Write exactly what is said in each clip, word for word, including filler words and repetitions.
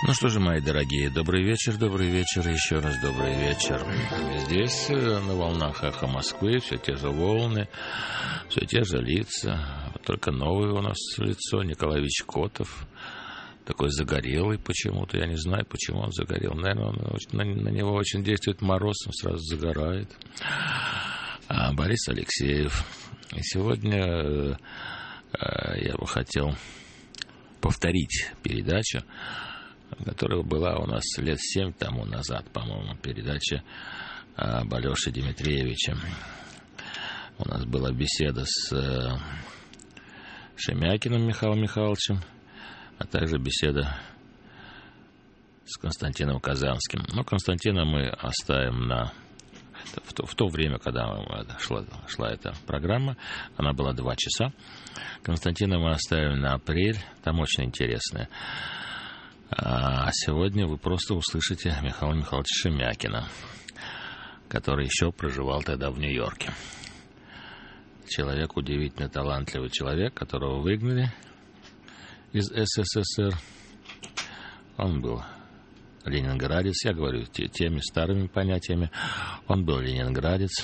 Ну что же, мои дорогие, добрый вечер, добрый вечер, еще раз добрый вечер. Здесь на волнах эхо Москвы все те же волны, все те же лица, только новое у нас лицо, Николай Ильич Котов, такой загорелый почему-то, я не знаю, почему он загорел, наверное, он, на, на него очень действует мороз, он сразу загорает. А Борис Алексеев. И сегодня э, э, я бы хотел повторить передачу, которая была у нас лет семь тому назад, по-моему, передача об Алёше Дмитриевиче. У нас была беседа с э, Шемякиным Михаилом Михайловичем, а также беседа с Константином Казанским. Но Константина мы оставим на... В то, в то время, когда шла, шла эта программа, она была два часа. Константина мы оставим на апрель, там очень интересная. А сегодня вы просто услышите Михаила Михайловича Шемякина, который еще проживал тогда в Нью-Йорке. Человек, удивительно талантливый человек, которого выгнали из СССР. Он был ленинградец, я говорю теми старыми понятиями. Он был ленинградец.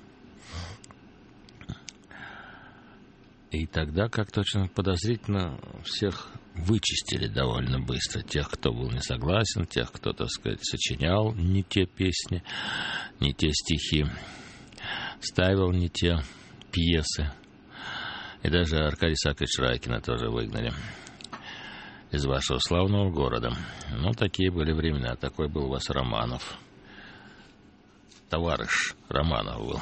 И тогда как-то очень подозрительно всех вычистили довольно быстро. Тех, кто был не согласен, тех, кто, так сказать, сочинял не те песни, не те стихи, ставил не те пьесы. И даже Аркадия Исааковича Райкина тоже выгнали из вашего славного города. Ну, такие были времена. Такой был у вас Романов. Товарищ Романов был.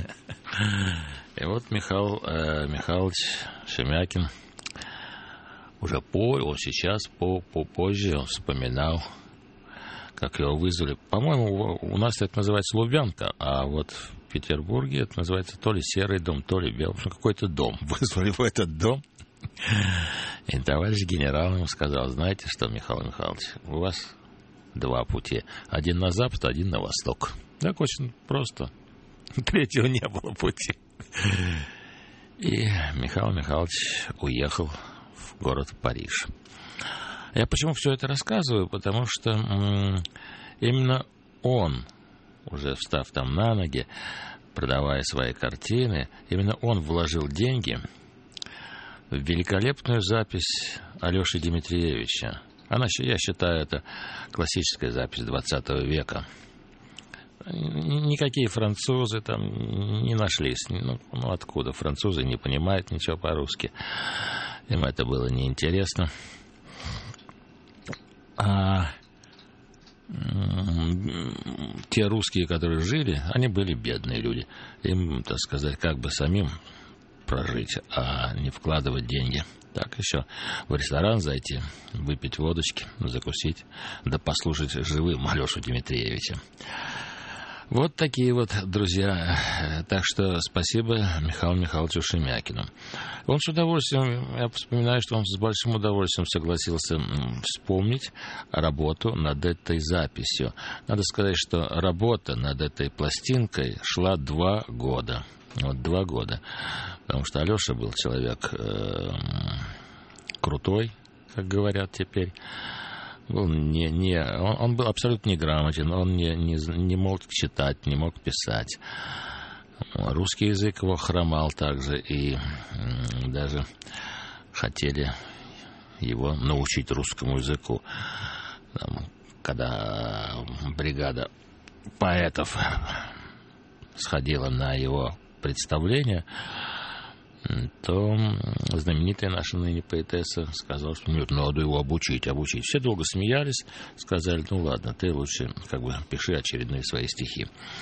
И вот Михаил э, Михайлович Шемякин уже по, он сейчас, по, по позже он вспоминал, как его вызвали. По-моему, у нас это называется Лубянка, а вот в Петербурге это называется то ли Серый дом, то ли Белый. В общем, какой-то дом. Вызвали в этот дом. И товарищ генерал ему сказал: знаете что, Михаил Михайлович, у вас два пути. Один на запад, один на восток. Так очень просто. Третьего не было пути. И Михаил Михайлович уехал в город Париж. Я почему все это рассказываю? Потому что м- именно он, уже встав там на ноги, продавая свои картины, именно он вложил деньги в великолепную запись Алёши Дмитриевича. Она, я считаю, это классическая запись двадцатого века. Никакие французы там не нашлись. Ну, ну откуда? Французы не понимают ничего по-русски. Им это было неинтересно. А те русские, которые жили, они были бедные люди. Им, так сказать, как бы самим прожить, а не вкладывать деньги. Так еще в ресторан зайти, выпить водочки, закусить, да послушать живым Алёшу Дмитриевича. Вот такие вот друзья. Так что спасибо Михаилу Михайловичу Шемякину. Он с удовольствием, я вспоминаю, что он с большим удовольствием согласился вспомнить работу над этой записью. Надо сказать, что работа над этой пластинкой шла два года. Вот два года. Потому что Алёша был человек э, крутой, как говорят теперь. Был не, не, он, он был абсолютно неграмотен, он не, не, не мог читать, не мог писать. Русский язык его хромал также, и м, даже хотели его научить русскому языку. Там, когда бригада поэтов сходила на его представление, то знаменитая наша ныне поэтесса сказала, что нет, надо его обучить, обучить. Все долго смеялись, сказали: ну ладно, ты лучше как бы пиши очередные свои стихи.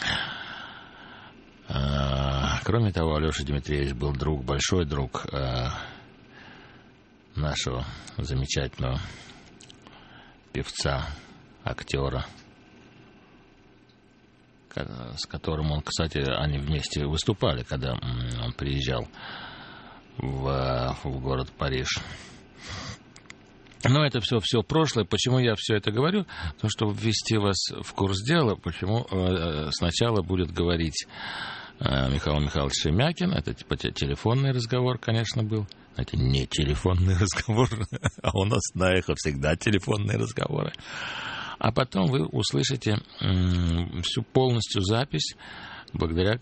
А, кроме того, Алёша Дмитриевич был друг, большой друг а, нашего замечательного певца, актера, с которым он, кстати, они вместе выступали, когда он приезжал в, в город Париж. Но это все, все прошлое. Почему я все это говорю? Потому что ввести вас в курс дела, почему э, сначала будет говорить э, Михаил Михайлович Шемякин. Это типа телефонный разговор, конечно, был Это не телефонный разговор, а у нас на Эхо всегда телефонные разговоры. А потом вы услышите м- всю полностью запись благодаря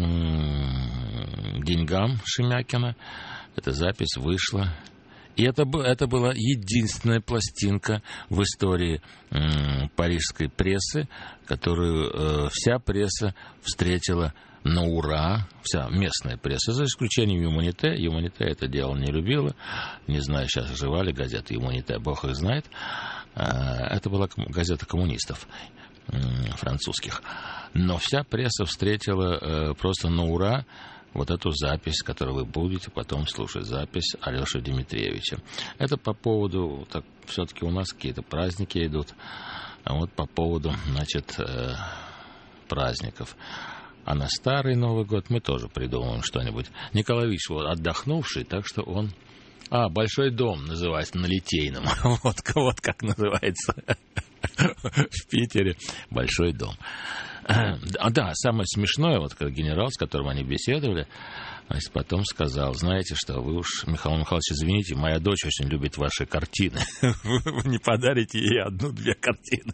м- деньгам Шемякина. Эта запись вышла. И это, это была единственная пластинка в истории м- парижской прессы, которую э, вся пресса встретила на ура, вся местная пресса, за исключением Юманите. Юманите это дело не любила. Не знаю, сейчас жива ли газета Юманите, бог их знает. Это была газета коммунистов французских. Но вся пресса встретила просто на ура вот эту запись, которую вы будете потом слушать, запись Алёши Дмитриевича. Это по поводу, так, все-таки у нас какие-то праздники идут, а вот по поводу, значит, праздников. А на Старый Новый год мы тоже придумаем что-нибудь. Николай Ильич вот отдохнувший, так что он... А, «Большой дом» называется на Литейном. Вот, вот как называется в Питере «Большой дом». А, да, самое смешное, вот как генерал, с которым они беседовали, значит, потом сказал: знаете что, вы уж, Михаил Михайлович, извините, моя дочь очень любит ваши картины. Вы не подарите ей одну-две картины.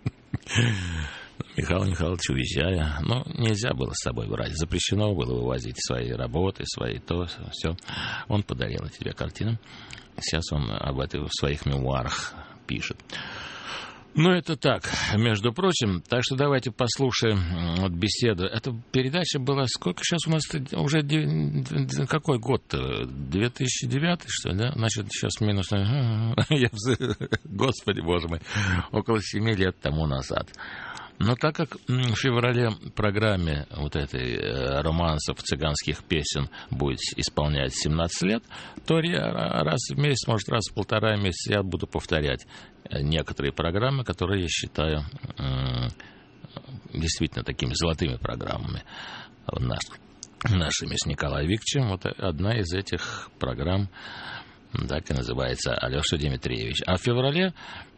Михаил Михайлович, уезжая, ну, нельзя было с собой брать, запрещено было вывозить свои работы, свои то, все. Он подарил эти две картины. Сейчас он об этом в своих мемуарах пишет. Ну, это так, между прочим. Так что давайте послушаем вот беседу. Эта передача была... Сколько сейчас у нас уже... Какой год-то? две тысячи девятый, что ли, да? Значит, сейчас минус... Господи, боже мой. Около семи лет тому назад. Но так как в феврале программе вот этой романсов цыганских песен будет исполнять семнадцать лет, то раз в месяц, может, раз в полтора месяца я буду повторять некоторые программы, которые я считаю действительно такими золотыми программами нашими с Николаем Викторовичем. Вот одна из этих программ так и называется «Алёша Дмитриевич». А в феврале,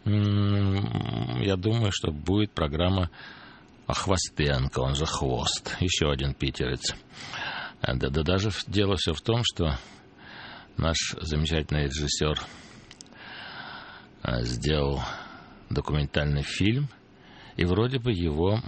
я думаю, что будет программа Хвостенко, он же Хвост, еще один питерец. Да, да даже дело все в том, что наш замечательный режиссер сделал документальный фильм, и вроде бы его...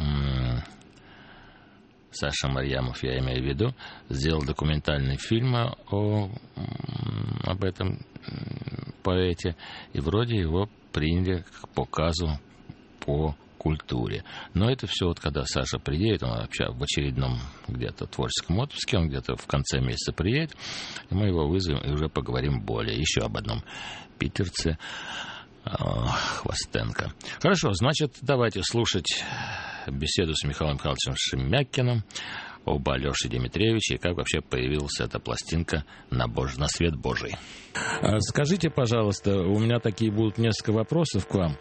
Саша Марьямов, я имею в виду, сделал документальный фильм о, об этом поэте, и вроде его приняли к показу по культуре. Но это все вот когда Саша приедет, он вообще в очередном где-то творческом отпуске, он где-то в конце месяца приедет, и мы его вызовем и уже поговорим более еще об одном питерце, Хвостенко. Хорошо, значит, давайте слушать беседу с Михаилом Михайловичем Шемякиным об Алёше Дмитриевиче и как вообще появилась эта пластинка на, Бож... на свет Божий. Скажите, пожалуйста, у меня такие будут несколько вопросов к вам.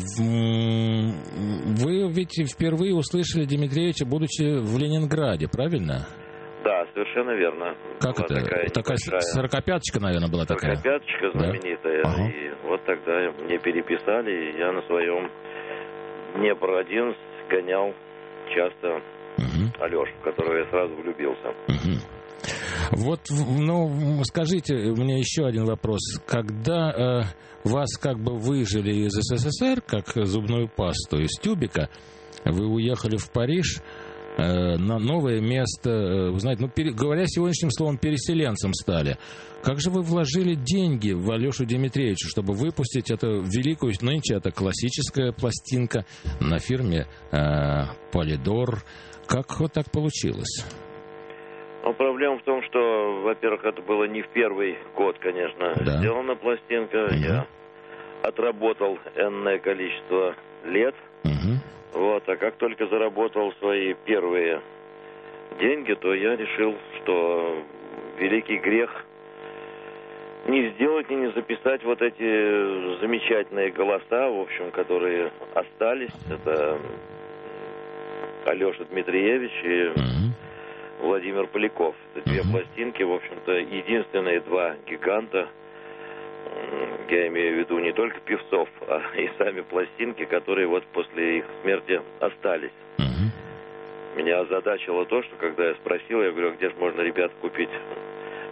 Вы ведь впервые услышали Дмитриевича, будучи в Ленинграде, правильно? Да, совершенно верно. Как была это? Такая, такая сорокопяточка, наверное, была такая? Сорокопяточка знаменитая. Да? Ага. И вот тогда мне переписали, и я на своем Днепр одиннадцать гонял часто угу. Алёшу, в которого я сразу влюбился. Угу. Вот, ну, скажите мне еще один вопрос. Когда э, вас как бы выжили из СССР, как зубную пасту из тюбика, вы уехали в Париж... на новое место, вы знаете, ну, пере, говоря сегодняшним словом, переселенцем стали. Как же вы вложили деньги в Алёшу Дмитриевича, чтобы выпустить эту великую, нынче это классическая пластинка на фирме э, Полидор? Как вот так получилось? Ну, проблема в том, что, во-первых, это было не в первый год, конечно, да. сделана пластинка. Угу. Я отработал энное количество лет. Угу. Вот, а как только заработал свои первые деньги, то я решил, что великий грех не сделать и не записать вот эти замечательные голоса, в общем, которые остались. Это Алёша Дмитриевич и mm-hmm. Владимир Поляков. Это две mm-hmm. пластинки, в общем-то, единственные два гиганта. Я имею в виду не только певцов, а и сами пластинки, которые вот после их смерти остались. Uh-huh. Меня озадачило то, что когда я спросил, я говорю, где же можно, ребят, купить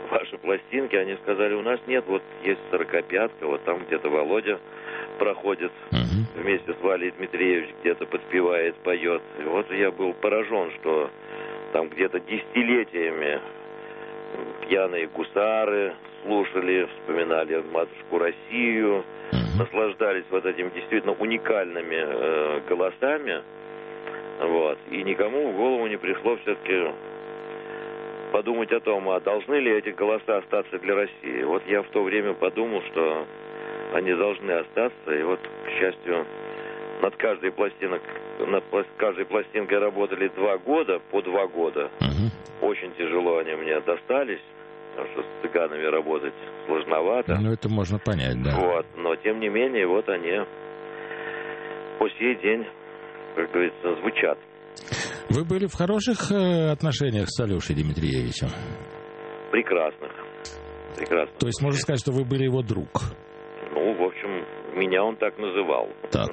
ваши пластинки. Они сказали, у нас нет, вот есть сорокопятка, вот там где-то Володя проходит uh-huh. вместе с Валей Дмитриевич, где-то подпевает, поет. И вот я был поражен, что там где-то десятилетиями пьяные гусары слушали, вспоминали матушку Россию, uh-huh. наслаждались вот этими действительно уникальными э, голосами. Вот. И никому в голову не пришло все-таки подумать о том, а должны ли эти голоса остаться для России. Вот я в то время подумал, что они должны остаться. И вот, к счастью, над каждой пластинок, над каждой пластинкой работали два года, по два года. Угу. Очень тяжело они мне достались, потому что с цыганами работать сложновато. Ну, это можно понять, да. Вот. Но, тем не менее, вот они по сей день, как говорится, звучат. Вы были в хороших э, отношениях с Алешей Дмитриевичем? Прекрасных. Прекрасных. То есть можно сказать, что вы были его друг? Ну, в общем, меня он так называл. Так.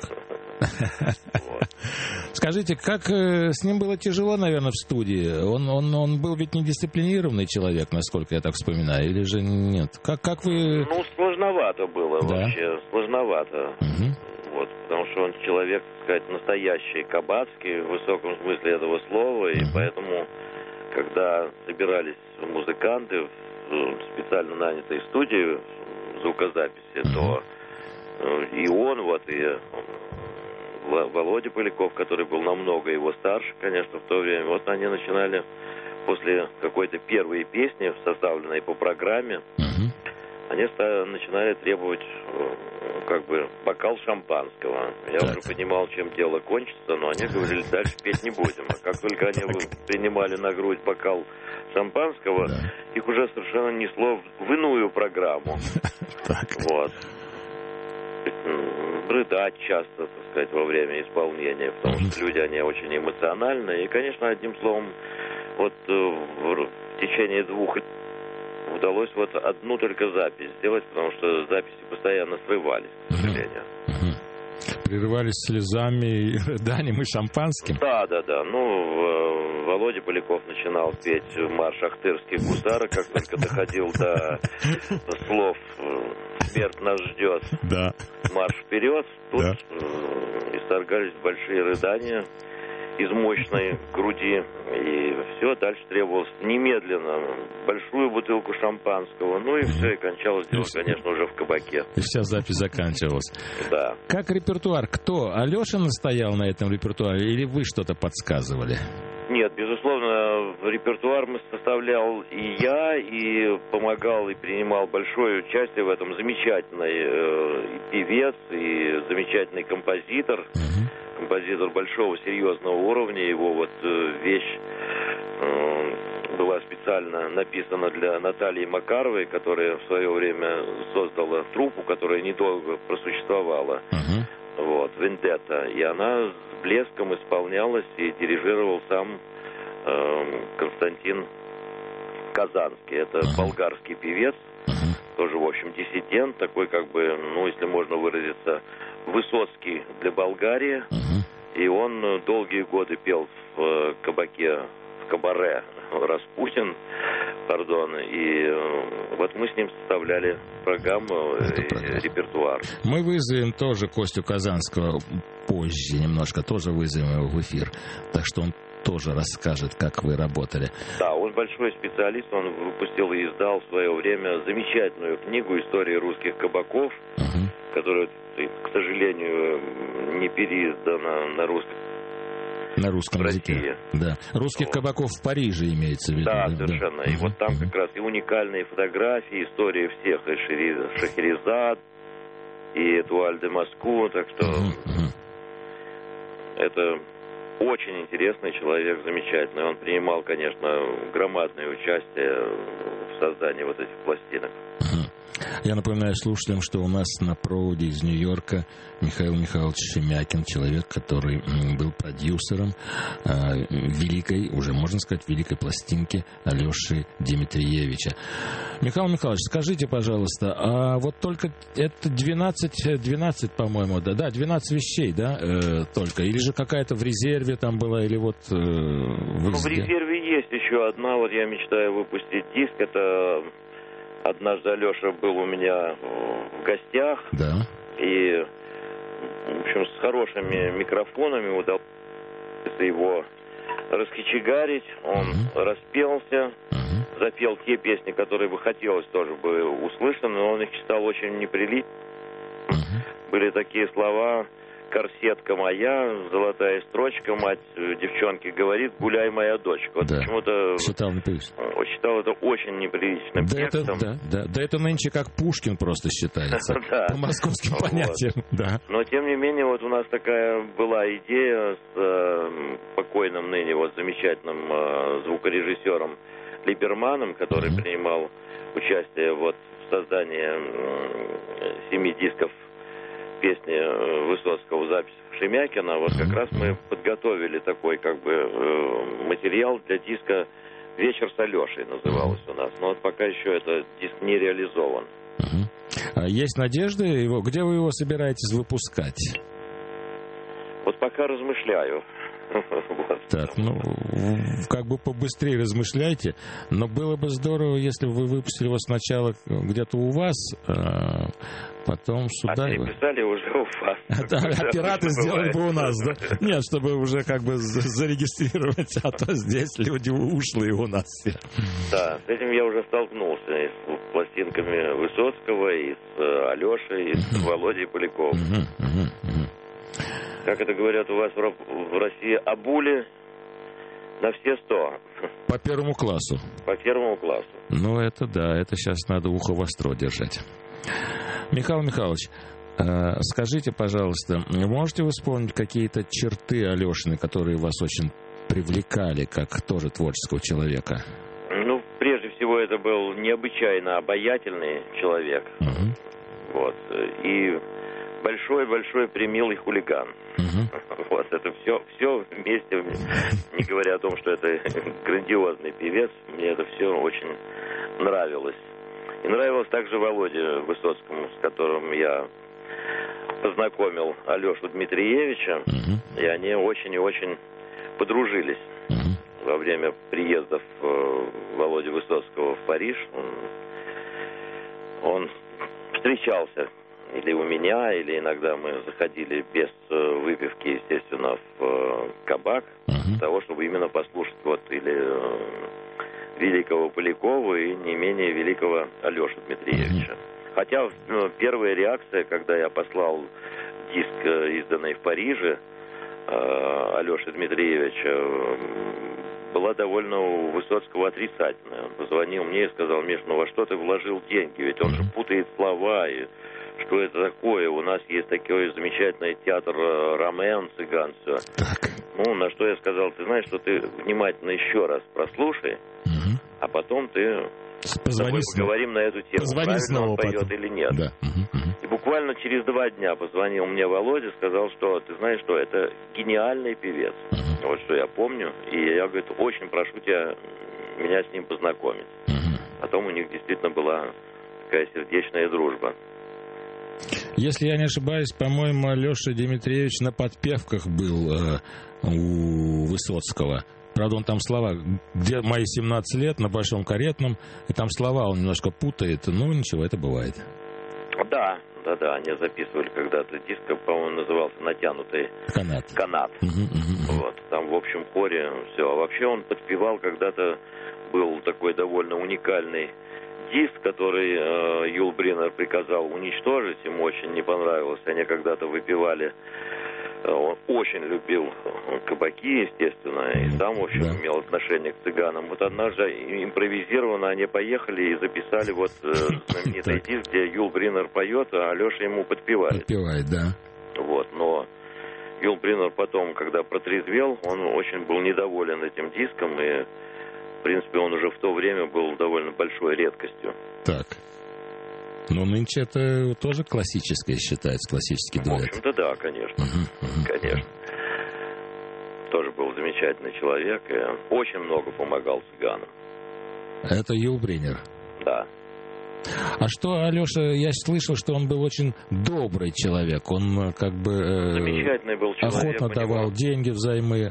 Скажите, как с ним было тяжело, наверное, в студии? Он, он, он был ведь недисциплинированный человек, насколько я так вспоминаю, или же нет? Как, как вы... Ну, сложновато было да? вообще, сложновато. Угу. Вот, потому что он человек, так сказать, настоящий, кабацкий, в высоком смысле этого слова, и угу. поэтому, когда собирались музыканты в специально нанятой студии звукозаписи, угу. то и он, вот, и Володя Поляков, который был намного его старше, конечно, в то время, вот они начинали после какой-то первой песни, составленной по программе, угу. они начинали требовать, как бы, бокал шампанского. Я так. уже понимал, чем дело кончится, но они говорили, дальше петь не будем. А как только они принимали на грудь бокал шампанского, да. их уже совершенно несло в иную программу. Вот. Рыдать часто, так сказать, во время исполнения, потому что люди, они очень эмоциональны. И, конечно, одним словом, вот в течение двух удалось вот одну только запись сделать, потому что записи постоянно срывались, к сожалению. Прерывались слезами, рыданием и шампанским? Да, да, да. Ну, Володя Поляков начинал петь марш ахтырских гусар, как только доходил до слов «Смерть нас ждет», да. «Марш вперед», тут да. исторгались большие рыдания из мощной груди, и все, дальше требовалось немедленно большую бутылку шампанского, ну и все, и кончалось дело, конечно, уже в кабаке. И вся запись заканчивалась. Да. Как репертуар? Кто? Алеша настоял на этом репертуаре, или вы что-то подсказывали? Нет, безусловно, репертуар мы составлял и я, и помогал, и принимал большое участие в этом замечательный э, и певец, и замечательный композитор. Угу. Композитор большого, серьезного уровня. Его вот э, вещь э, была специально написана для Натальи Макаровой, которая в свое время создала труппу, которая недолго просуществовала. Uh-huh. Вот, «Вендетта». И она с блеском исполнялась, и дирижировал сам э, Константин Казанский. Это uh-huh. болгарский певец, uh-huh. тоже, в общем, диссидент, такой, как бы, ну, если можно выразиться, Высоцкий для Болгарии. Uh-huh. И он долгие годы пел в кабаке, в кабаре «Распутин», пардон, и вот мы с ним составляли программу, репертуар. Мы вызовем тоже Костю Казанского позже немножко, тоже вызовем его в эфир, так что он тоже расскажет, как вы работали. Да, он большой специалист, он выпустил и издал в свое время замечательную книгу «История русских кабаков», uh-huh. которая, к сожалению, не переиздана на русском. На русском языке. Да. Русских вот. Кабаков в Париже имеется в виду. Да, да совершенно. Да. И uh-huh. вот там uh-huh. как раз и уникальные фотографии, истории всех, и Шахерезад, и Этуаль де Москву, так что uh-huh. Uh-huh. это очень интересный человек, замечательный. Он принимал, конечно, громадное участие в создании вот этих пластинок. Uh-huh. Я напоминаю слушателям, что у нас на проводе из Нью-Йорка Михаил Михайлович Шемякин, человек, который был продюсером э, великой, уже можно сказать, великой пластинки Алеши Дмитриевича. Михаил Михайлович, скажите, пожалуйста, а вот только это двенадцать, двенадцать, по-моему, да, да, двенадцать вещей, да, э, только, или же какая-то в резерве там была, или вот... Э, ну, в резерве есть еще еще одна, вот я мечтаю выпустить диск. Это однажды Алеша был у меня в гостях. Да. И, в общем, с хорошими микрофонами удалось его раскочегарить. Он uh-huh. распелся, uh-huh. запел те песни, которые бы хотелось тоже бы услышаны, но он их читал очень неприлично. Uh-huh. Были такие слова: «Корсетка моя, золотая строчка, мать девчонки говорит, гуляй, моя дочка». Вот да. почему-то читал, он считал это очень неприличным да текстом. Это, да, да, да это нынче как Пушкин просто считается, по московским понятиям. Да. Но, тем не менее, вот у нас такая была идея с э, покойным ныне вот замечательным э, звукорежиссером Либерманом, который mm-hmm. принимал участие вот в создании э, семи дисков песни Высоцкого в записях Шемякина. Вот как раз мы подготовили такой как бы материал для диска «Вечер с Алешей» называлось у нас. Но вот пока еще этот диск не реализован. А есть надежда его? Где вы его собираетесь выпускать? Вот пока размышляю. Вот. Так, ну, как бы побыстрее размышляйте, но было бы здорово, если бы вы выпустили его сначала где-то у вас, а потом сюда. А переписали уже у вас. Операторы сделали бы у нас, да? Нет, чтобы уже как бы зарегистрировать, а то здесь люди ушлые у нас все. Да, с этим я уже столкнулся и с пластинками Высоцкого, и с Алешей, и с Володей Поляковым. Как это говорят у вас в России, обули на все сто. По первому классу. По первому классу. Ну, это да, это сейчас надо ухо востро держать. Михаил Михайлович, скажите, пожалуйста, можете вы вспомнить какие-то черты Алешины, которые вас очень привлекали, как тоже творческого человека? Ну, прежде всего, это был необычайно обаятельный человек. Угу. Вот. И большой-большой примилый хулиган. Uh-huh. Вот, это все, все вместе, не говоря о том, что это грандиозный певец, мне это все очень нравилось. И нравилось также Володе Высоцкому, с которым я познакомил Алешу Дмитриевича, uh-huh. и они очень и очень подружились. Uh-huh. Во время приездов Володи Высоцкого в Париж. Он, он встречался или у меня, или иногда мы заходили без э, выпивки, естественно, в э, кабак, uh-huh. для того, чтобы именно послушать вот или э, великого Полякова и не менее великого Алешу Дмитриевича. Uh-huh. Хотя ну, первая реакция, когда я послал диск, э, изданный в Париже, э, Алеши Дмитриевича, э, была довольно у Высоцкого отрицательная. Он позвонил мне и сказал: Миш, ну во что ты вложил деньги? Ведь он же путает слова, и что это такое? У нас есть такой замечательный театр Ромен, цыган, все. Ну, на что я сказал: ты знаешь, что ты внимательно еще раз прослушай, угу. а потом ты Позвони с тобой поговорим на эту тему, Позвони правильно снова он поет потом. или нет. Да. Угу, угу. И буквально через два дня позвонил мне Володя, сказал, что ты знаешь, что это гениальный певец. Угу. Вот что я помню. И я, говорит, очень прошу тебя меня с ним познакомить. Угу. Потом у них действительно была такая сердечная дружба. Если я не ошибаюсь, по-моему, Алеша Дмитриевич на подпевках был э, у Высоцкого. Правда, он там слова, где мои семнадцать лет, на Большом Каретном, и там слова он немножко путает, ну ничего, это бывает. Да, да, да, они записывали когда-то диск, по-моему, назывался «Натянутый канат». канат. Угу, угу. Вот, там в общем хоре все. А вообще он подпевал когда-то, был такой довольно уникальный диск, который э, Юл Бриннер приказал уничтожить, ему очень не понравилось. Они когда-то выпивали, э, он очень любил кабаки, естественно, и сам, в общем, да. имел отношение к цыганам. Вот однажды импровизированно они поехали и записали вот э, знаменитый диск, где Юл Бриннер поет, а Алеша ему подпевает. Подпевает, да. Вот, но Юл Бриннер потом, когда протрезвел, он очень был недоволен этим диском, и в принципе, он уже в то время был довольно большой редкостью. Так. Но нынче это тоже классическое считается, классический дуэт. В общем-то, да, конечно. Uh-huh, uh-huh, конечно. Uh-huh. Тоже был замечательный человек и очень много помогал цыганам. Это Юл Бриннер? Да. А что, Алеша, я слышал, что он был очень добрый человек. Он как бы... Э, Замечательный был человек. Охотно давал деньги взаймы.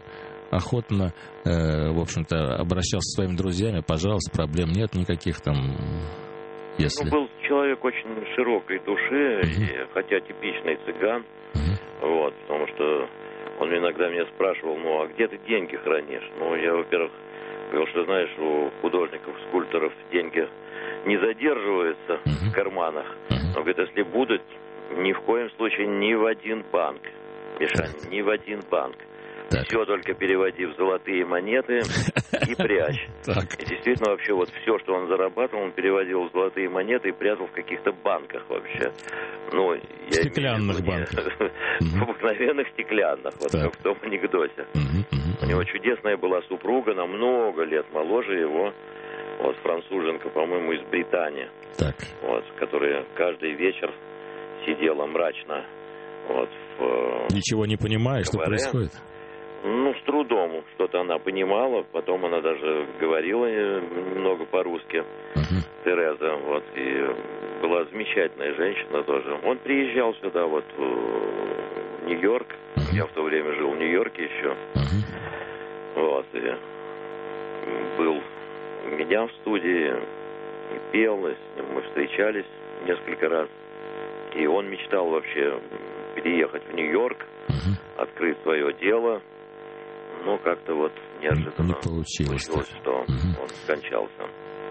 охотно, э, в общем-то, обращался со своими друзьями. Пожалуйста, проблем нет никаких там, если... Ну, был человек очень широкой души, uh-huh. и, хотя типичный цыган, uh-huh. вот, потому что он иногда меня спрашивал, ну, а где ты деньги хранишь? Ну, я, во-первых, говорил, что, знаешь, у художников, скульпторов деньги не задерживаются uh-huh. в карманах. Uh-huh. Он говорит, если будут, ни в коем случае ни в один банк, Мишань, uh-huh. ни в один банк. Так. Все только переводи в золотые монеты и прячь. Так. И действительно, вообще, вот все, что он зарабатывал, он переводил в золотые монеты и прятал в каких-то банках вообще. Ну, я стеклянных банках. В обыкновенных стеклянных, вот как в том анекдоте. У него чудесная была супруга, на много лет моложе его, вот, француженка, по-моему, из Британии. Так. Вот, которая каждый вечер сидела мрачно. Вот, в, ничего не понимая, что происходит? Ну, с трудом что-то она понимала, потом она даже говорила немного по-русски, uh-huh. Тереза, вот, и была замечательная женщина тоже. Он приезжал сюда, вот, в Нью-Йорк, uh-huh. я в то время жил в Нью-Йорке еще, uh-huh. вот, и был у меня в студии, и пел, и с ним мы встречались несколько раз, и он мечтал вообще переехать в Нью-Йорк, uh-huh. открыть свое дело. Но как-то вот неожиданно не получилось, получилось что угу. он скончался.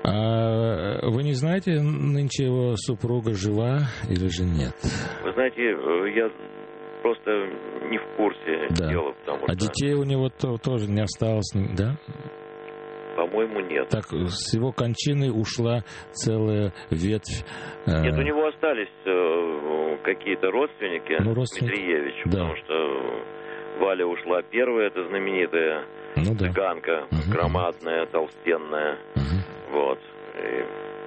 А вы не знаете, нынче его супруга жива или же нет? Вы знаете, я просто не в курсе да. дела, потому а что... детей у него то, тоже не осталось, да? По-моему, нет. Так, с его кончиной ушла целая ветвь... Э... Нет, у него остались э, какие-то родственники, ну, родственники... Дмитриевич, да. потому что... Валя ушла первая, это знаменитая ну, да. цыганка, uh-huh. громадная, толстенная. Uh-huh. Вот. И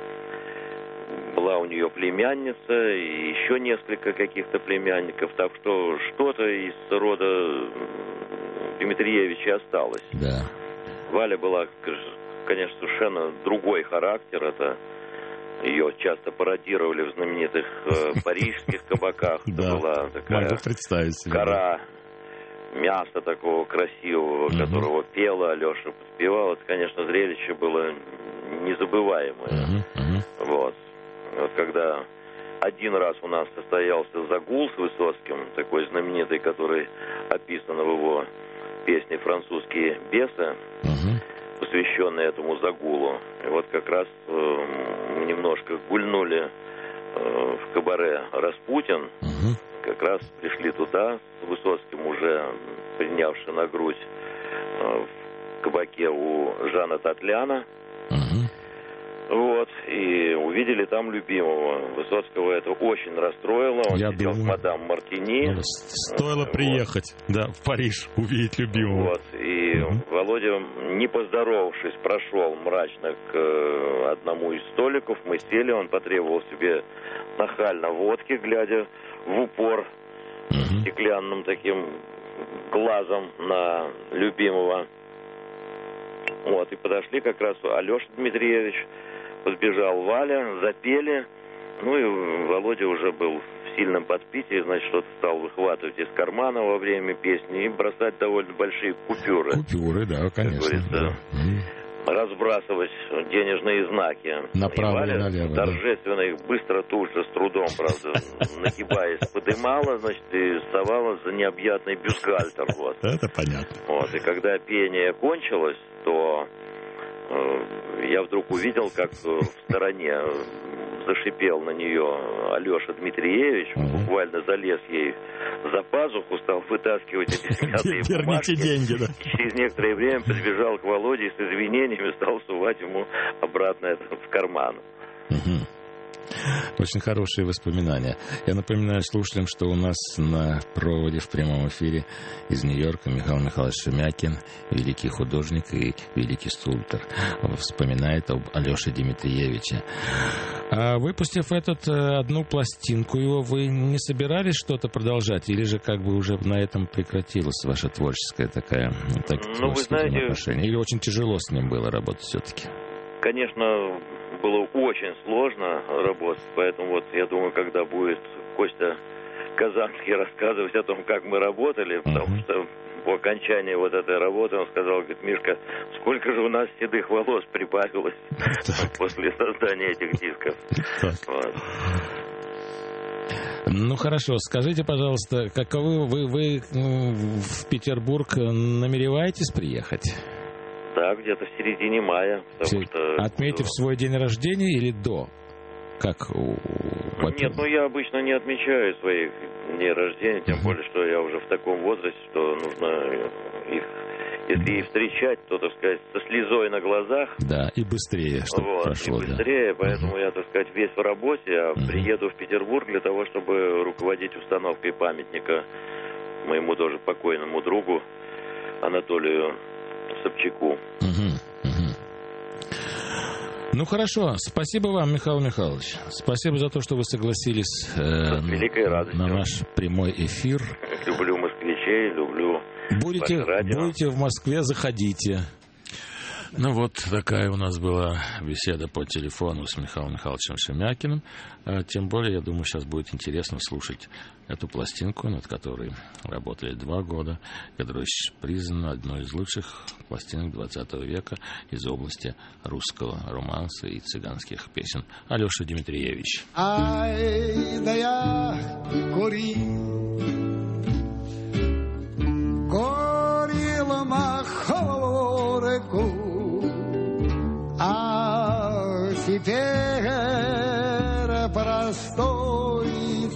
была у нее племянница и еще несколько каких-то племянников. Так что что-то из рода Дмитриевича осталось. Да. Валя была, конечно, совершенно другой характер. Это ее часто пародировали в знаменитых э, парижских кабаках. Это была такая гора мяса такого красивого, uh-huh. которого пела Алеша, подпевал. Это, конечно, зрелище было незабываемое. Uh-huh. Uh-huh. Вот. Вот когда один раз у нас состоялся загул с Высоцким, такой знаменитый, который описан в его песне «Французские бесы», uh-huh. посвященной этому загулу. И вот как раз э, мы немножко гульнули э, в кабаре «Распутин». Uh-huh. Как раз пришли туда с Высоцким, уже принявши на грудь э, в кабаке у Жана Татляна. Uh-huh. Вот, и увидели там любимого. Высоцкого это очень расстроило. Он Я сидел думаю, в мадам Мартини. Ну, стоило вот. приехать, да, в Париж, увидеть любимого. Вот, и uh-huh. Володя, не поздоровавшись, прошел мрачно к э, одному из столиков. Мы сели, он потребовал себе нахально водки, глядя в упор uh-huh. стеклянным таким глазом на любимого. Вот, и подошли как раз Алеша Дмитриевич, подбежал Валя, запели. Ну и Володя уже был в сильном подпитии, значит, что-то стал выхватывать из кармана во время песни и бросать довольно большие купюры. Купюры, да, конечно. Да. Разбрасывать денежные знаки. Направо и налево. Торжественно да. их быстро тут же, с трудом, правда, нагибаясь, подымала, значит, и вставала за необъятный бюстгальтер. Вот. Это понятно. Вот, и когда пение кончилось, то э, я вдруг увидел, как в стороне зашипел на нее Алеша Дмитриевич, угу. буквально залез ей за пазуху, стал вытаскивать эти смятые бумажки. Деньги, да. И через некоторое время подбежал к Володе и с извинениями стал сувать ему обратно это в карман. Угу. Очень хорошие воспоминания. Я напоминаю слушателям, что у нас на проводе в прямом эфире из Нью-Йорка Михаил Михайлович Шемякин, великий художник и великий скульптор, вспоминает об Алёше Дмитриевиче. А выпустив этот, одну пластинку его, вы не собирались что-то продолжать? Или же как бы уже на этом прекратилась ваша творческая такая, так, ну, вы знаете, отношение? Или очень тяжело с ним было работать все-таки? Конечно, было очень сложно работать, поэтому вот я думаю, когда будет Костя Казанский рассказывать о том, как мы работали, потому uh-huh. что по окончании вот этой работы он сказал, говорит, Мишка, сколько же у нас седых волос прибавилось после создания этих дисков. Вот. Ну хорошо, скажите, пожалуйста, каковы вы, вы в Петербург намереваетесь приехать? Да, где-то в середине мая. Все, что... Отметив свой день рождения или до? Как? Нет, ну я обычно не отмечаю своих дней рождения, тем uh-huh. более, что я уже в таком возрасте, что нужно их, если и встречать, то, так сказать, со слезой на глазах. Да, и быстрее, чтобы вот, прошло. И быстрее, да. поэтому uh-huh. я, так сказать, весь в работе, а uh-huh. приеду в Петербург для того, чтобы руководить установкой памятника моему тоже покойному другу Анатолию Собчаку. Uh-huh. Uh-huh. Ну хорошо, спасибо вам, Михаил Михайлович. Спасибо за то, что вы согласились э, на наш прямой эфир. Люблю москвичей, люблю будете, ваше радио. Будете в Москве, заходите. Ну вот такая у нас была беседа по телефону с Михаилом Михайловичем Шемякиным. Тем более, я думаю, сейчас будет интересно слушать эту пластинку, над которой работали два года, которая признана одной из лучших пластинок двадцатого века из области русского романса и цыганских песен. Алеша Дмитриевич. Ай, да я курил, курил маховую реку, а теперь простой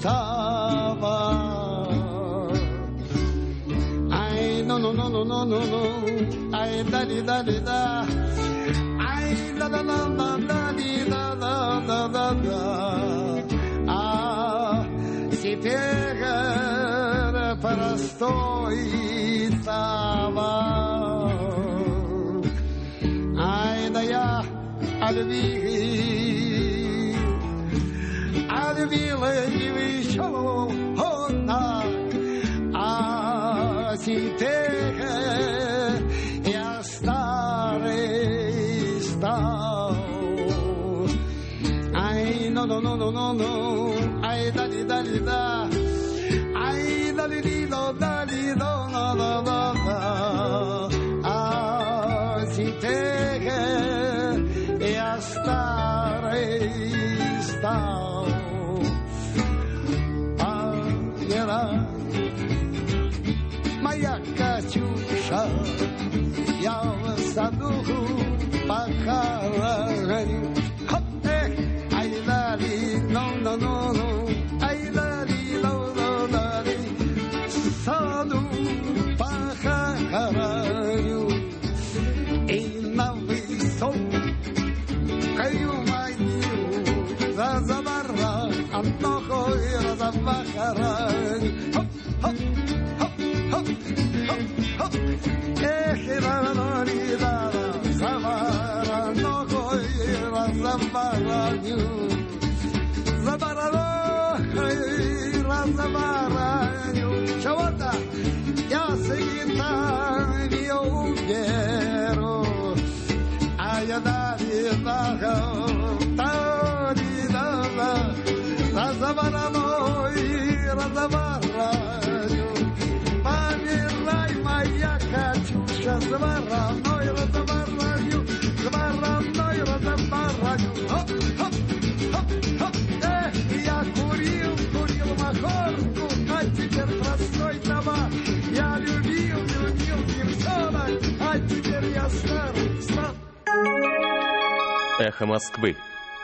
товар. Ай, ну, ну, ну, ну, ну, ну, ну, ай, дали, дали, да, ай, да, да, да, да, дали, да, да, да, да, да, а теперь простой товар. Ай, да я о любви, о любви ловищена, а теперь я старый стал. Ай, ну, ну, ну, ну, ну, ну, ай, дали, дали, да, ай, дали, дали, дали, да, да, да, да, да, а теперь я старый стал. А я, моя Катюша, я в саду похороню. Эх, ай лали, ну, ну, ну, ну, ай лали, ну, ну, лали, в саду похороню. И на высокую могилу за забора ногой разобахарань. Эх, и да-да-да-да, забора ногой разобараню. Забора разобараню. Чего-то я с гитарой уберу, а я дали-дага, дали-дага, разобараной разобараню. Помирай, моя Катюша, забараной разобараню, забараной разобараню. Хоп-хоп-хоп-хоп, эх, я курил, курил махорку, а теперь простой товар. Я любил, любил девчонок, а теперь я старый, стал. Эхо Москвы.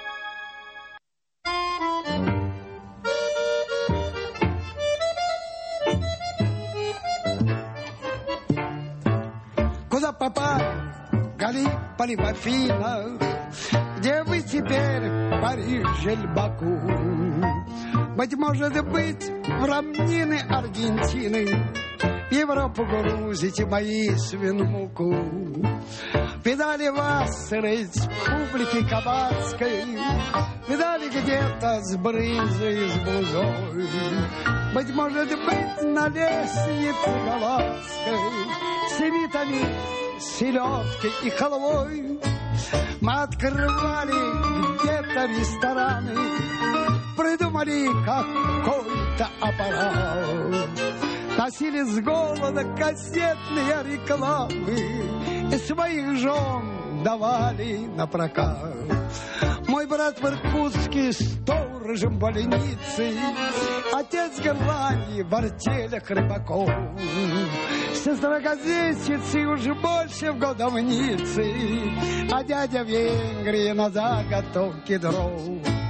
Куда попали, Галиполи, Афина, где вы теперь, Париж или Баку? Быть может быть, в равнины Аргентины, в Европу грузите мои свиномуку. Видали вас средь публики кабацкой, видали где-то с брынзой, с бузой. Быть может быть, на лестнице Галатской, с витами, селедкой и халвой. Мы открывали где-то рестораны, придумали какой-то аппарат. Тащили с голода кассетные рекламы и своих жен давали на прокат. Мой брат в Иркутске сторожем больницы, отец в Голландии в артелях рыбаков, сестра газетчицы уже больше в годовнице, а дядя в Венгрии на заготовке дров.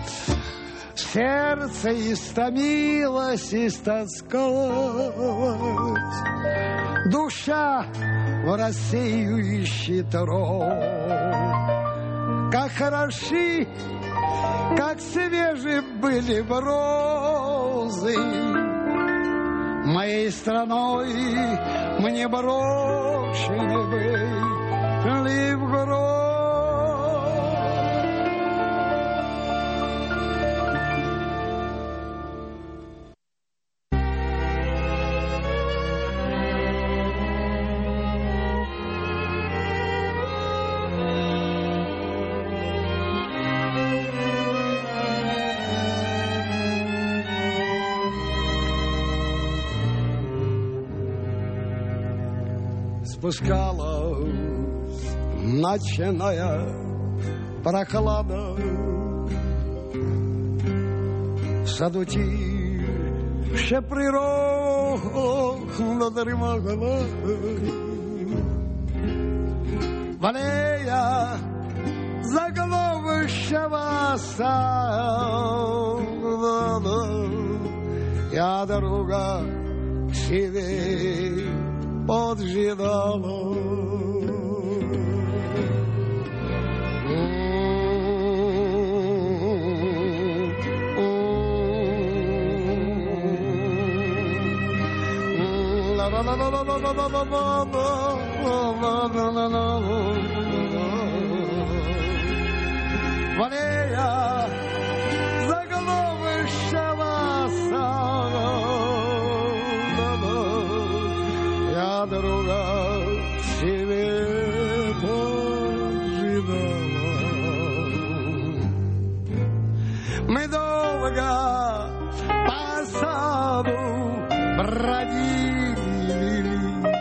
Сердце истомилось, истосковалось, душа в Россию ищет ров. Как хороши, как свежи были розы, моей страной мне брошены были в грозы. Спускалась ночная прохлада, в саду тише природно дремала, в аллея заглавищего сада я дорога к себе поджидала. Валея заглавищего сада я дорога к себе поджидала. Мы долго по саду бродили,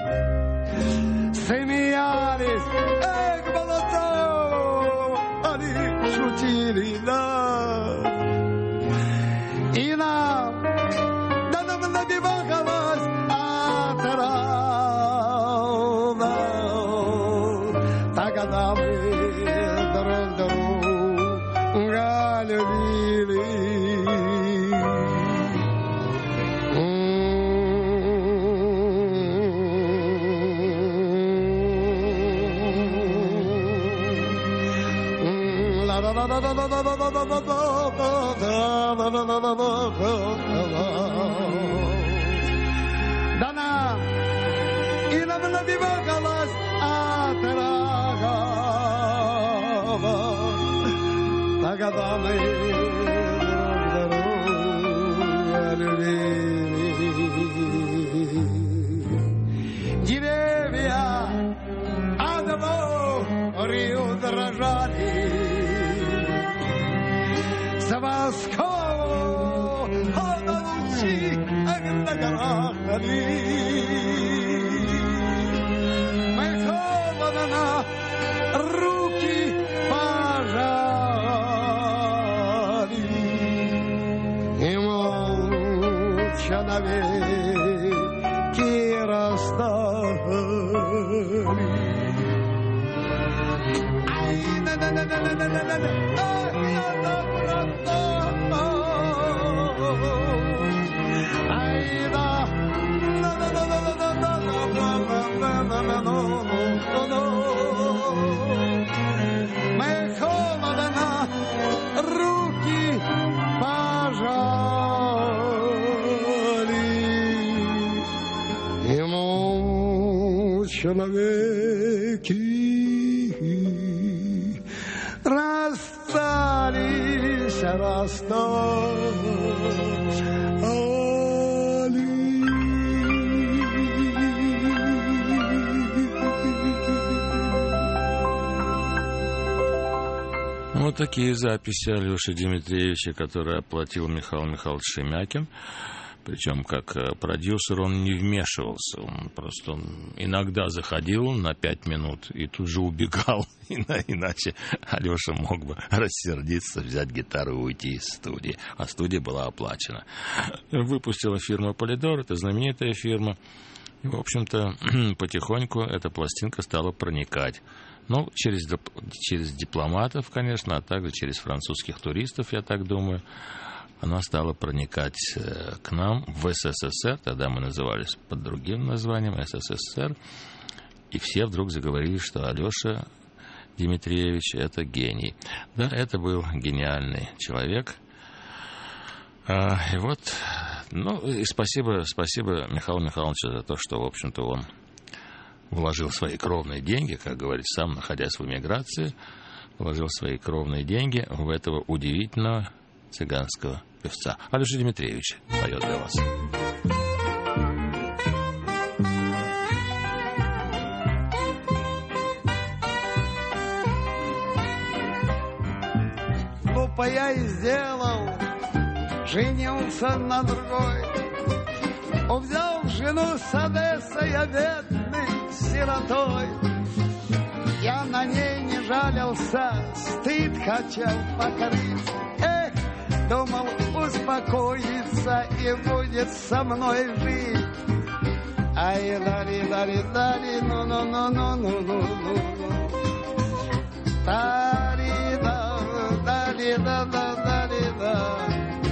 смеялись, эх, молодцов, они шутили, да. И нам, да нам набивалась отрада, тогда мы друг друга любили. Да нам и нам набивалась отрада, тогда мы друг друга любили. Деревья одною дрожали, Савасково, а на лучи, а на горах дали. Мы холодно руки пожали и молча навеки расстались. Ай, на-на-на-на-на-на-на-на, ах, я мы холодно руки пожали и молча навеки расстались, расстались. Вот такие записи Алеши Дмитриевича, которые оплатил Михаил Михайлович Шемякин. Причем, как продюсер, он не вмешивался. Он просто он иногда заходил на пять минут и тут же убегал. Иначе Алеша мог бы рассердиться, взять гитару и уйти из студии. А студия была оплачена. Выпустила фирма «Полидор», это знаменитая фирма. И, в общем-то, потихоньку эта пластинка стала проникать. Ну, через, через дипломатов, конечно, а также через французских туристов, я так думаю. Она стала проникать к нам в СССР, тогда мы назывались под другим названием СССР, и все вдруг заговорили, что Алеша Дмитриевич — это гений. Да, это был гениальный человек. И вот, ну, и спасибо, спасибо Михаилу Михайловичу за то, что, в общем-то, он вложил свои кровные деньги, как говорит сам, находясь в эмиграции, вложил свои кровные деньги в этого удивительного цыганского певца. Алеша Дмитриевич поет для вас. Глупо я и сделал, женился на другой. Взял жену с Одессы, я бедный сиротой. Я на ней не жалился, стыд хотел покорить. Эх, думал успокоиться и будет со мной жить. Ай, дали, дали, дали, ну, ну, ну, ну, ну, ну, ну, дали, да, дали, да, да, дали, да.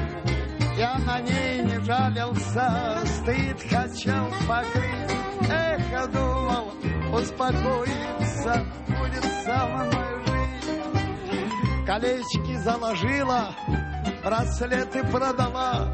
Я на ней не жалился, стыд хотел покрыть. Эх, думал успокоиться, будет со мной жить. Колечки заложила, браслеты продала,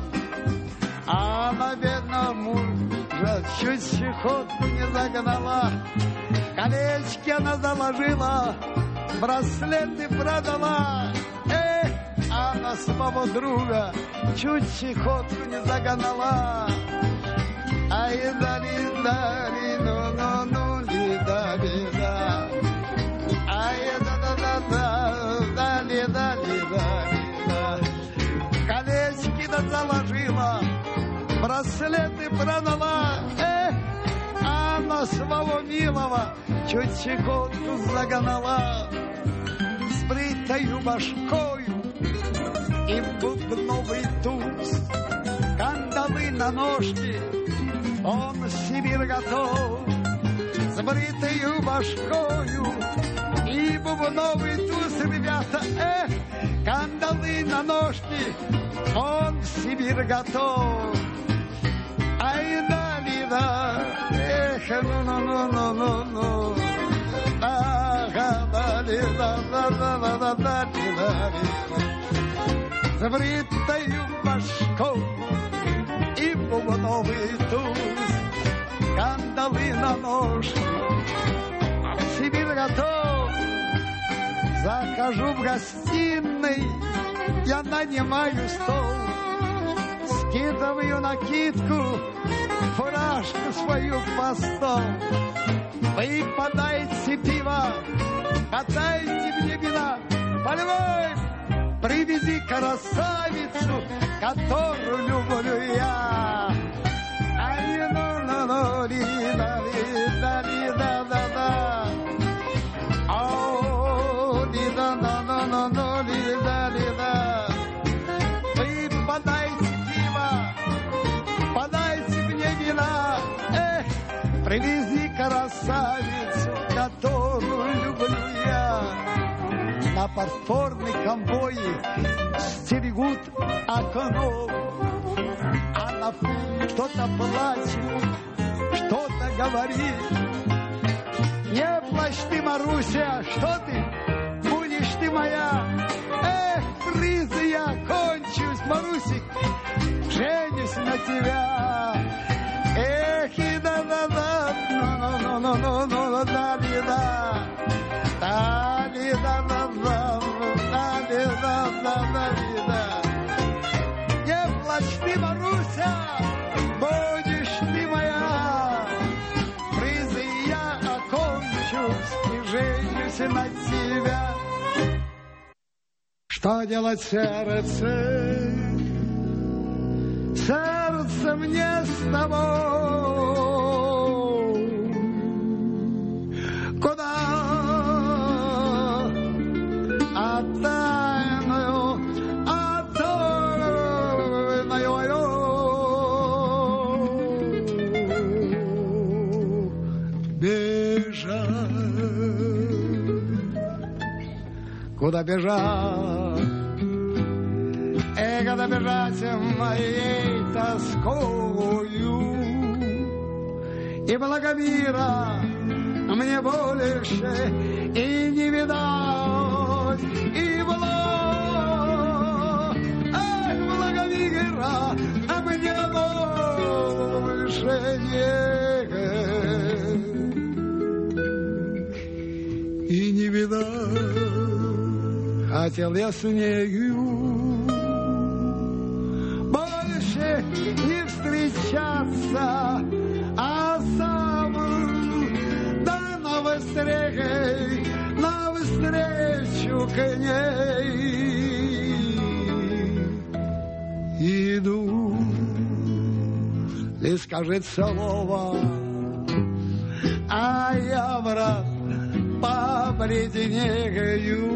а на бедного мужа чуть чехотку не загнала. Колечки она заложила, браслеты продала, эх, а на своего друга чуть чехотку не загнала. Ай, дали, дали, ну, ну, ну, ли, дали, да. Ай, да, да, да, да, дали, дали, дали, да. Колечки да заложила, браслеты продала, эх, а на своего милого чуть чекотку загнала. С бритою башкою и бубновый туз, кандалы на ножки он в Сибирь готов. С бритою башкою и бубновый туз, ребята, эх, кандалы на ножки он в Сибирь готов. Ай, дали, да, эх, ну-ну-ну-ну-ну-ну, ага, дали, да-да-да-да-да-дали, с бритою башкою и бубновый туз, кандалы на ножки, а в Сибирь готов. Захожу в гостиной, я нанимаю стол, скидываю накидку, фуражку свою по стол. Вы подайте пиво, подайте мне вина, Полевой, привези красавицу, которую люблю я. Ай, ну, ну, ну, ли, да, ли, да, ли, да, да, да. О, ли, да, да, да, да, да, ли, да, ли, да. Вы подайте пиво, подайте мне вина, эх, привези красавицу, которую люблю я. На подпорной конвое стерегут окно, а на фоне кто-то плачет, что-то говорит. Не плачь ты, Маруся, что ты, будешь ты моя. Эх, призы я кончусь, Марусик, женюсь на тебя. Эх, и да-да-да, ну-ну-ну-ну-ну, да-ли-да, да-ли-да-да-да, да-ли-да-да-да-ли-да. Не плачь ты, Маруся, будешь ты моя. Призы я окончусь и женюсь на тебя. Что делать сердце? Сердце встретиться мне с тобой. Куда оттайную, оттайную бежать? Куда бежать? Куда бежать моей тоскою, и благо мира мне больше и не видать, и благо, ах, благо мира мне больше не и не видать, хотел я с нею не встречаться, а сам да навстречу, навстречу к ней иду. И скажет слово, а я, брат, побледнею,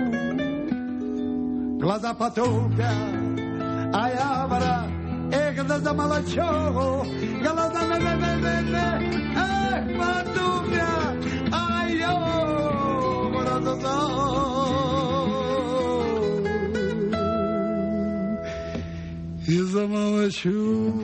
глаза потупят, а я, брат, эх, да замолчу, голова на на на на на, эх, подумя, а я, брат, и замолчу.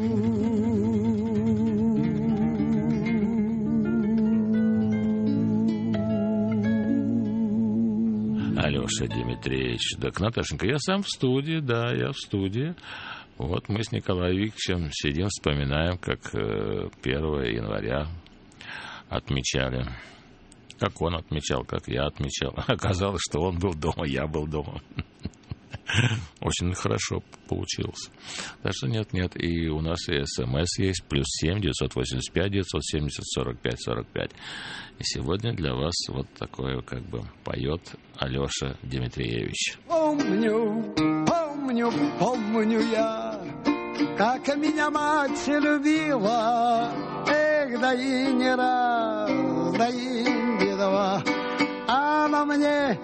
Алеша Дмитриевич, так, Наташенька, я сам в студии, да, я в студии. Вот мы с Николаем Викторовичем сидим, вспоминаем, как первого января отмечали. Как он отмечал, как я отмечал. Оказалось, что он был дома, я был дома. Очень хорошо получилось. Так что нет-нет, и у нас и СМС есть, плюс семь девятьсот восемьдесят пять девятьсот семьдесят сорок пять сорок пять. И сегодня для вас вот такое, как бы, поет Алеша Дмитриевич. Помню, помню, помню я, как меня мать любила, эх, да и не раз, да и не два. Она мне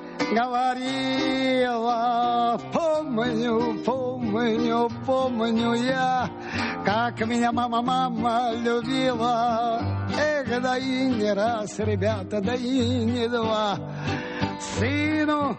говорила, помню, помню, помню я, как меня мама, мама любила, эх, да и не раз, ребята, да и не два. Сыну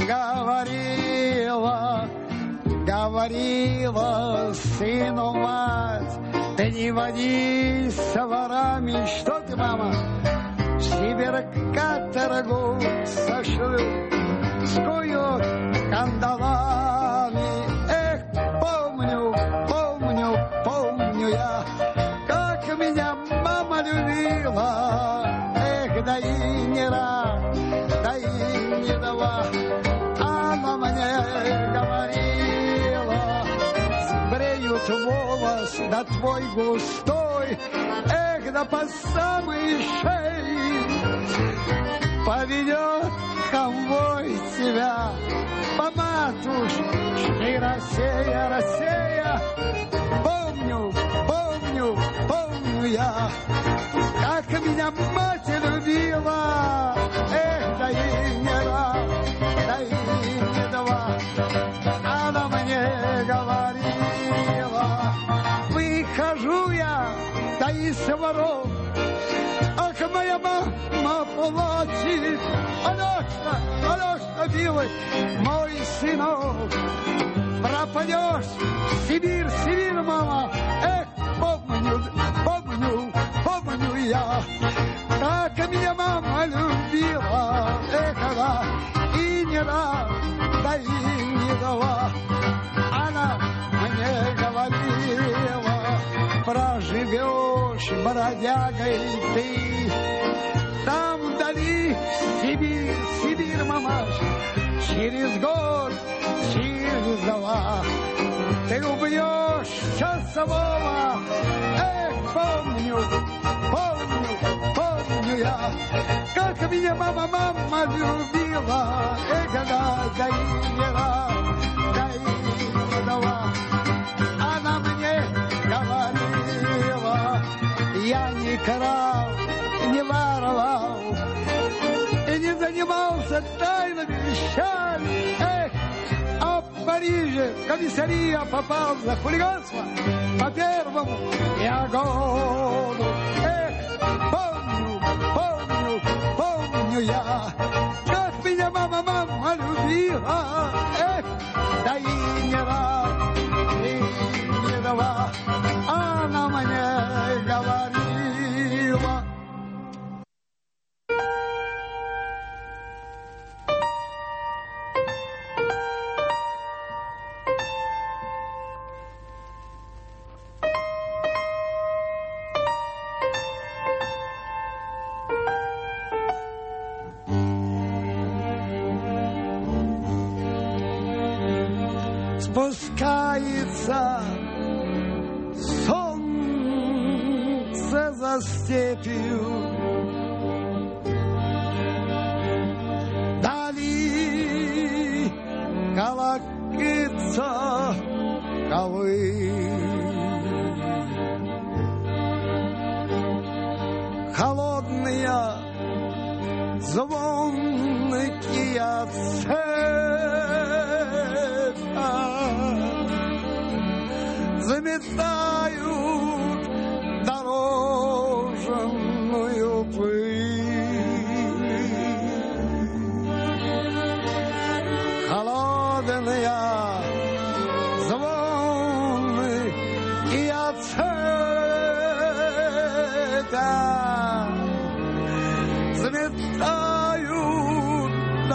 говорила, говорила сыну мать, ты не водись с ворами, что ты, мама, в Сибирь каторгу сошлю, скуют кандалами. Эх, помню, помню, помню я, как меня мама любила, эх, да и не раз, да и не два. Она мне говорила, сбреют волос, да твой густой, эх, да по самой шее, поведет конвой тебя по матушке Россия, Россия. Помню, помню, помню я, как меня мать любила, эх, да и не раз, да и не два. Она мне говорила, выхожу я, да и с ворот, ах, моя мама плачет, Алешка, Алешка, милый, мой сынок, пропадешь в Сибирь, Сибирь, мама, эх, помню, помню, помню я, как меня мама любила, эх, она и не раз, да и не два. Она мне говорила, проживешь бродягой ты, там вдали Сибирь, Сибирь, мамаш, через год, через два, ты убьешь часового, эх, помню, помню, помню я, как меня мама, мама любила, эх, да, да и не раз, да и не два. Она мне говорит, крал, не воровал и не занимался тайными вещами. Эх, а в Париже в комиссария попал за хулиганство по первому я году. Эх, помню, помню, помню я, как меня мама, мама любила. Эх, да и не раз, и не два она мне говорила. Спускается солнце за степью, дали колокится ковыль, холодные звонкие цепи заметают дорожную пыль. Холодные звоны и цепи заметают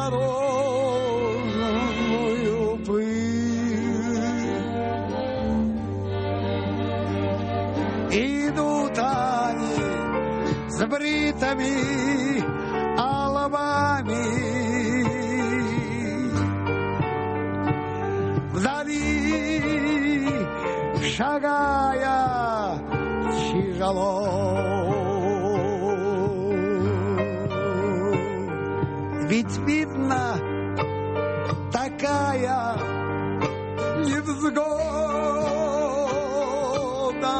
дорожную пыль. Идут они с бритыми головами, вдали шагая тяжело. Ведь видно такая невзгода,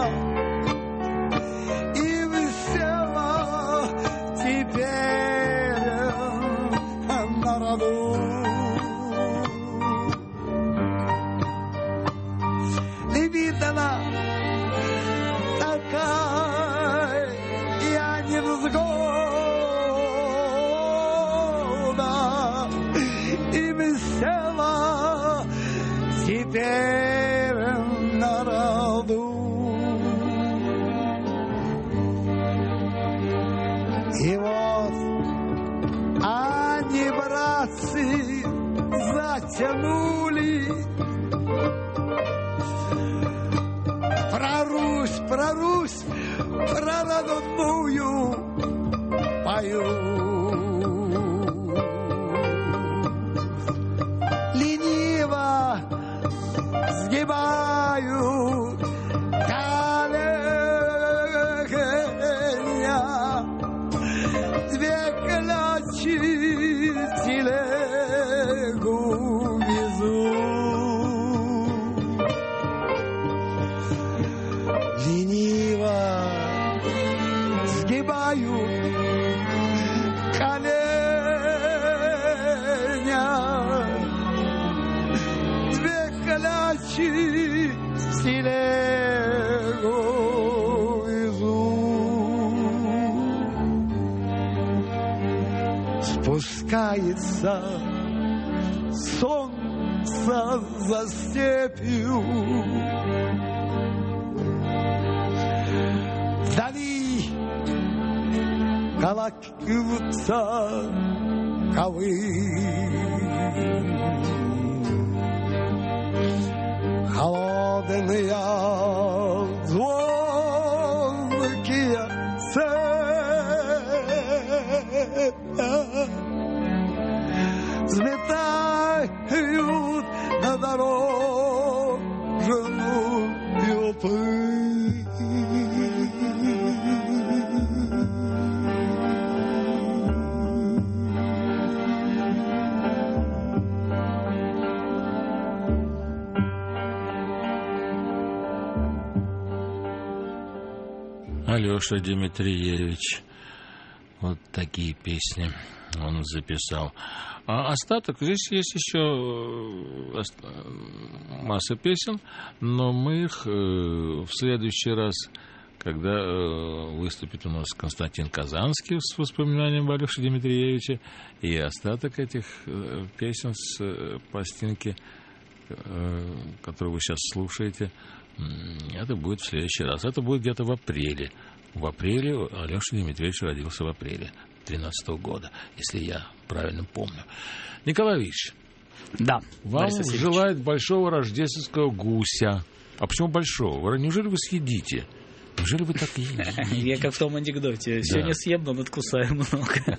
народу. Не видана такая невзгода, и весела теперь народу. И вот они, братцы, затянули про Русь, про Русь, про родную поют. Лениво сгибают колени, две клячи телегу везут. Лениво сгибают коленя, две клячи телегу везут. Спускается солнце за степью, вдали колокаются ковыль, холодные звонкие цепи взметают на дорожную пыль. Алеша Дмитриевич. Вот такие песни он записал. А остаток, здесь есть еще масса песен, но мы их в следующий раз, когда выступит у нас Константин Казанский с воспоминанием Алеши Дмитриевича, и остаток этих песен с пластинки, которую вы сейчас слушаете, это будет в следующий раз. Это будет где-то в апреле. В апреле Алеша Дмитриевич родился в апреле тринадцатого года, если я правильно помню. Николай Ильич, да, вам желает большого рождественского гуся. А почему большого? Неужели вы съедите? Неужели вы так едите? Я как в том анекдоте. Сегодня съем, но надкусаю много.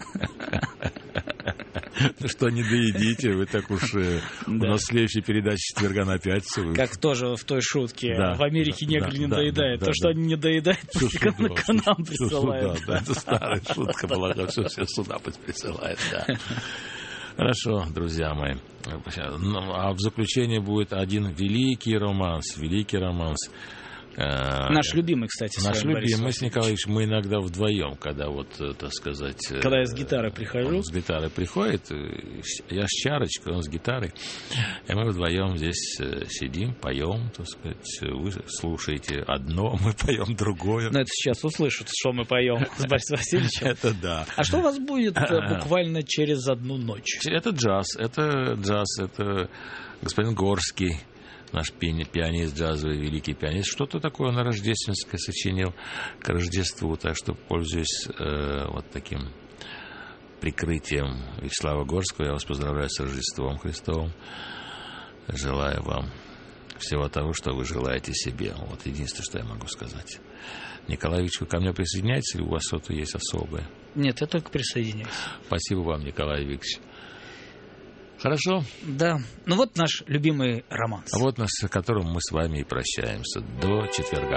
Ну что, не доедите, вы так уж э, да. У нас следующая передача четверга на пятницу. Вы... Как тоже в той шутке. Да, в Америке да, негры да, не да, доедают. Да, То, да, что да. они не доедают, пусть к нам присылают. Сюда, да, это старая шутка была, все, все сюда пусть присылают, да. Хорошо, друзья мои. А в заключение будет один великий романс, великий романс. Наш любимый, кстати, Наш любимый, с Николаевичем, мы иногда вдвоем, когда вот, так сказать... Когда я с гитарой прихожу. Он с гитарой приходит, я с чарочкой, он с гитарой, и мы вдвоем здесь сидим, поем, так сказать, вы слушаете одно, мы поем другое. Но это сейчас услышат, что мы поем с Борисом Васильевичем. Это да. А что у вас будет буквально через одну ночь? Это джаз, это джаз, это господин Горский. Наш пианист, джазовый великий пианист, что-то такое на рождественское сочинил к Рождеству, так что, пользуясь э, вот таким прикрытием Вячеслава Горского, я вас поздравляю с Рождеством Христовым, желаю вам всего того, что вы желаете себе. Вот единственное, что я могу сказать. Николай Ильич, вы ко мне присоединяетесь или у вас что-то есть особое? Нет, я только присоединяюсь. Спасибо вам, Николай Викторович. Хорошо? Да. Ну вот наш любимый романс. А вот наш, с которым мы с вами и прощаемся. До четверга.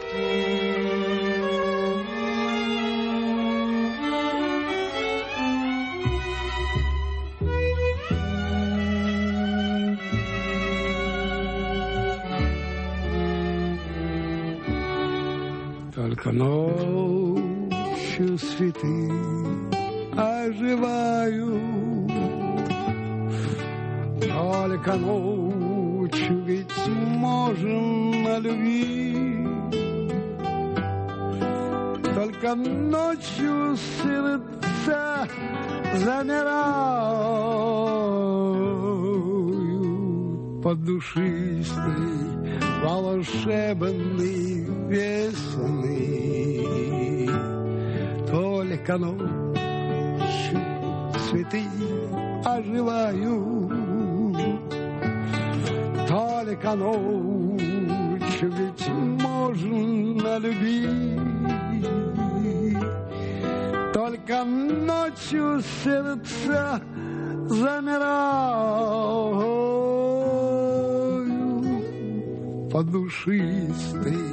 Только ночью цветы оживают, только ночью ведь можно любить, только ночью сердца замирают под душистой волшебной весны. Только ночью цветы оживают, только ночью ведь можно любить, только ночью сердца замирают под душистой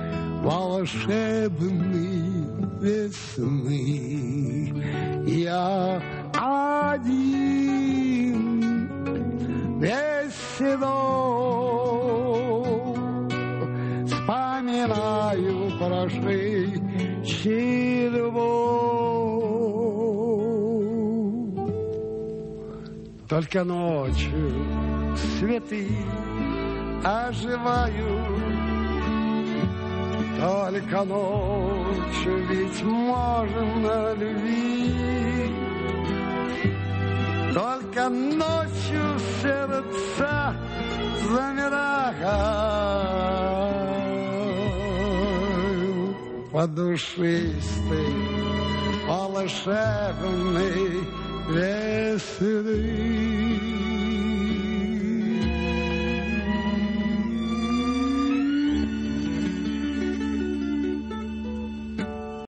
волшебной весны. Я один весь седой вспоминаю прошедшую любовь. Только ночью цветы оживают, только ночью ведь можно любить, только ночью сердца замирают под душистой волшебной весны.